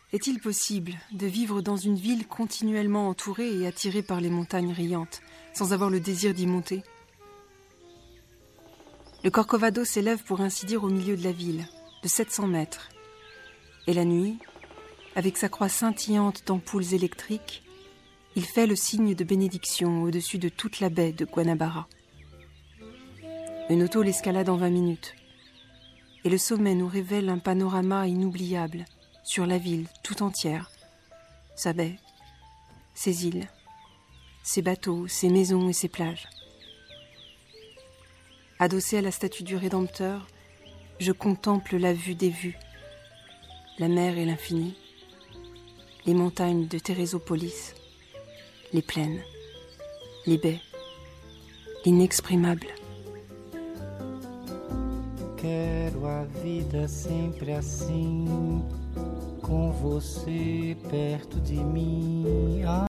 Est-il possible de vivre dans une ville continuellement entourée et attirée par les montagnes riantes, sans avoir le désir d'y monter ? Le Corcovado s'élève pour ainsi dire au milieu de la ville, de 700 mètres. Et la nuit, avec sa croix scintillante d'ampoules électriques, il fait le signe de bénédiction au-dessus de toute la baie de Guanabara. Une auto l'escalade en 20 minutes. Et le sommet nous révèle un panorama inoubliable sur la ville tout entière, sa baie, ses îles, ses bateaux, ses maisons et ses plages. Adossé à la statue du Rédempteur, je contemple la vue des vues, la mer et l'infini, les montagnes de Thérésopolis, les plaines, les baies, l'inexprimable. Quero a vida sempre assim, com você perto de mim.